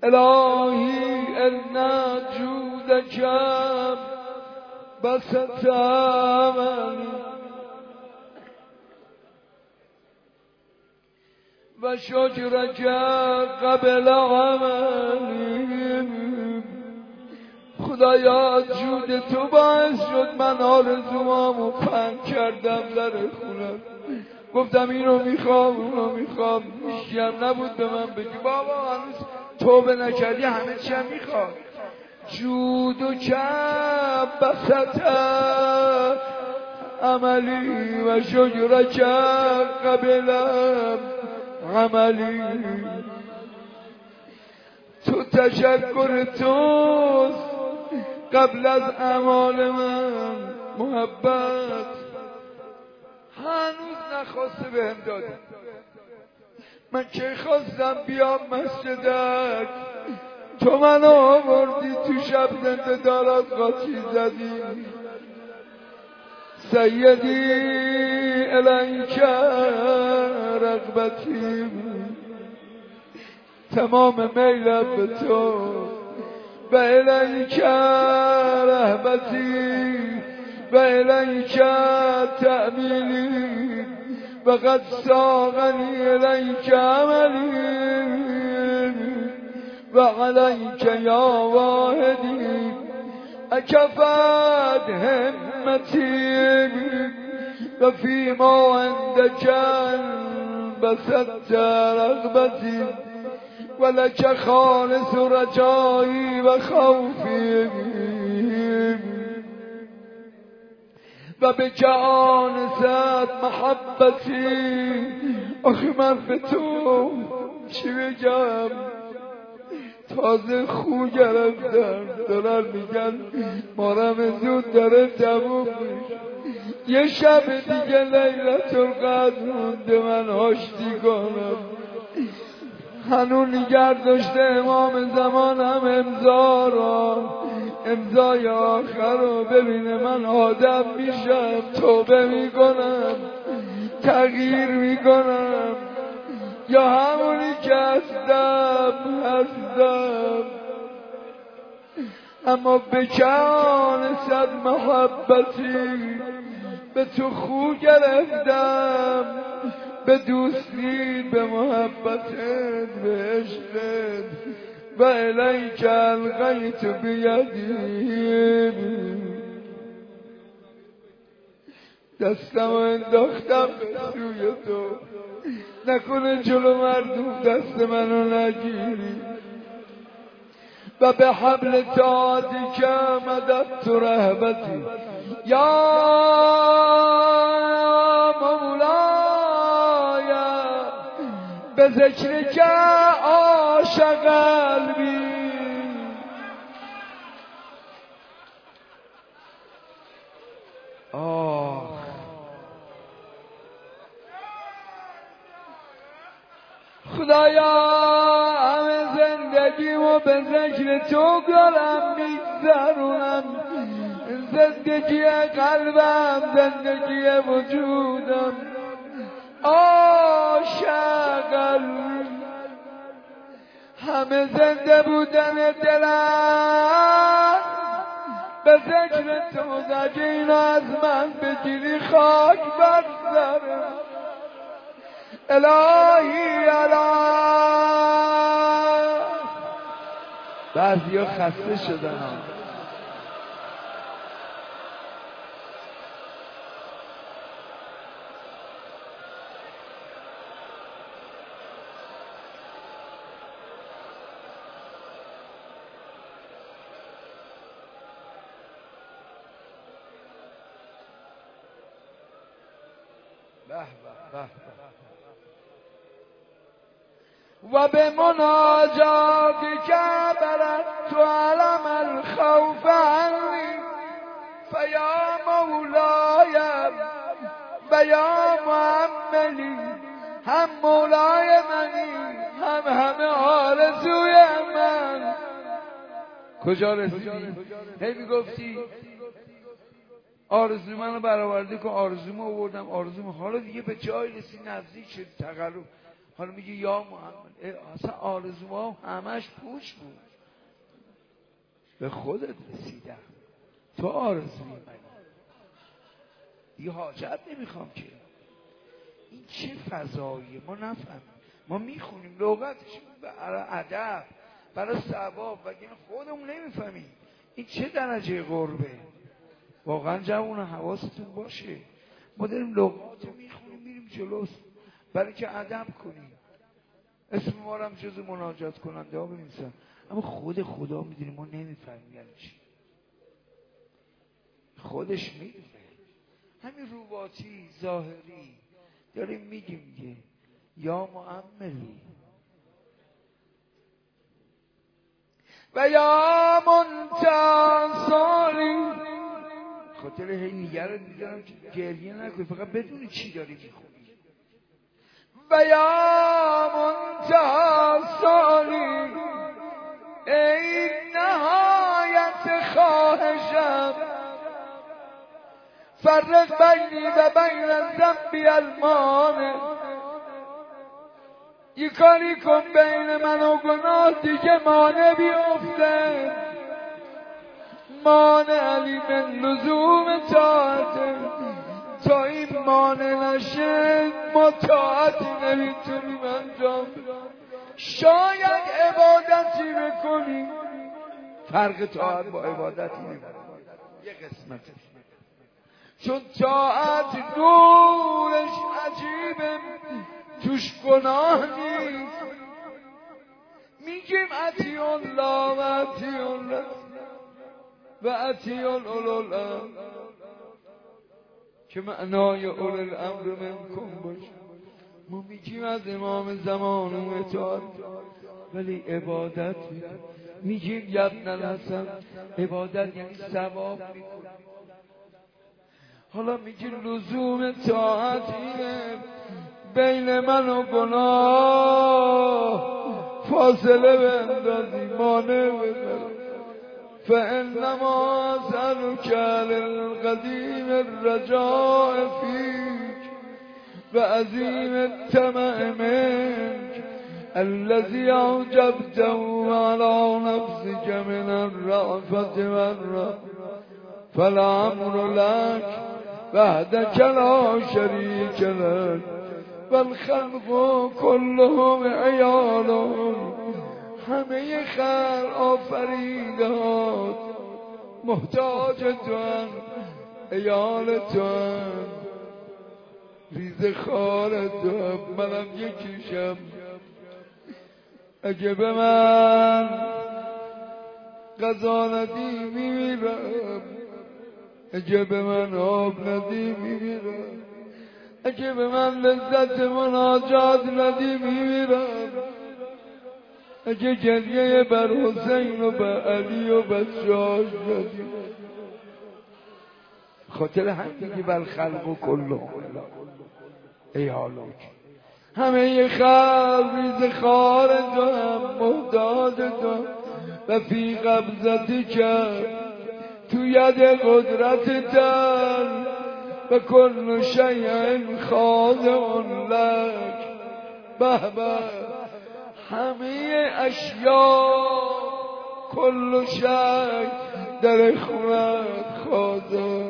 الهی ان جودک بسط عملی و شکرک قبل عملی. خدایا جود تو باعث شد من آرزوامو پنج کردم در خونم، گفتم اینو میخوام اونو میخوام، هیچکی هم نبود به من بگی بابا هنوز توبه نکردی همه چی هم میخواد. جود و کم بسط عملی و شکرک قبل عملی. تو تشکر توست قبل از اعمال من. محبت هنوز نخواسته بهم دادی. من که خواستم بیام مسجدت تو منو آوردی تو شب زنده دارات قاطی زدی. سیدی الیک رغبتی، تمام میلم به تو و الیک رهبتی و الیک تأمیلی و قد ساقنی الیک عملی و علیک یا واحدی اکفت همتی و فیما عندک بسطت رغبتی ولک خالص رجایی و خوفی و به آنست محبتی. آخه من به تو چی بگم؟ تازه خو گرفتم، دارن میگن مارم زود داره تموم میشه، یه شب دیگه لیلت القدر مونده من آشتی کنم. هنو نگر داشته امام زمانم امضا را، امضای آخر رو ببینه من آدم میشم، توبه میکنم، تغییر میکنم، یا همونی که هستم اما بکان صد محبتی به تو خو گرفتم، به دوستی، به محبتت، به عشقت و الیک القیت بیدی. دستم انداختم به سوی تو، نکنه جلو مردم دست منو نگیری و به حبل طاعتی که مددت رهبتی یا مولایا به ذکر که عاشق قلبی. خدایا همه زندگیمو به ذکر تو دارم میگذرونم، زندگی قلبم، زندگی وجودم، عاشق قلبی. همه زنده بودن دلم به ذکر تو، اگه اینو از من بگیری خاک بر سرم. الهی بعضی ها خسته شدن و به مناجاتی که برد تو علم الخوف عنی فیا مولایم و یا معملی. هم مولای منی هم همه آرزوی من. کجا رسیدی؟ هی میگفتی آرزوی منو برآورده کن، آرزومو آوردم، آرزومو، حالا دیگه به جای رسید نزدیک شد تقرب. حالا میگه یا محمد، اصلا آرزوها همش پوچ بود. به خودت رسیدم، تو آرزوی منی، دیگه حاجت نمیخوام که. این چه فضاییه ما نفهمیم. ما میخونیم لغتش برای ادب، برای ثواب، وگرنه خودمون نمیفهمیم این چه درجه قربه. واقعا جوونا حواستون باشه، ما داریم لغات میخونیم میریم جلوست برای که ادب کنیم. اسم ما رو هم جز مناجات کننده ها بنویسن، اما خود خدا میدونی ما نمیفهمیم یعنی چی. خودش میدونه. همین روباتی ظاهری داریم میگیم یا معملی و یا منتصاری. خاطر هی نگرت میدارم که گریه نکنی، فقط بدونی چی داری میخونی. و یا منتصاری ای نهایت خواهشم، فرق بینی و بین الذنب المانع. یه کاری کن بین من و گناه دیگه مانع بیفته، مانع علی من لزوم طاعته. تا این مانع نشه ما طاعتی نمیتونیم انجام بدیم. شاید عبادتی بکنیم، فرق طاعت با عبادتی نمیکنه یه قسمت، چون طاعت نورش عجیبه، توش گناه نیست. میگیم اطیع الله و اطیع الله و اطیع اولوالامر که معنای اولوالامر منکم باشه. ما میگیم از امام زمانمون اطاعت، ولی عبادت میگیم یبن الحسن، عبادت یعنی ثواب میکنیم. حالا میگیم لزوم طاعت اینه بین من و گناه فاصله بندازی، مانع بندازی. فانما اسألك للقدیم الرجاء فیک و عظیم الطمع منک الذي اوجبته على نفسك من الرأفة والرحمة فالامر لك وحدك لا شريك لك والخلق كلهم عيالون. همه خلق آفریدهات محتاج تو هم، عیال تو هم، ریزه خار تو هم، منم یکیشم. اگه به من غذا ندی میمیرم، اگه به من آب ندی میمیرم، اگه به من لذت مناجات ندی میمیرم، اگه گریه بر حسین و بر علی و بر جاش ندی. خاطر همین که بر خلق و کلو ای حالوک، همه خلق ریز خار تو هم، محتاج تو و فی قبضتی کرد تو ید قدرت تر و کل شیء خاضع لک. به به، همه اشیا کل شیء در خونت خاضع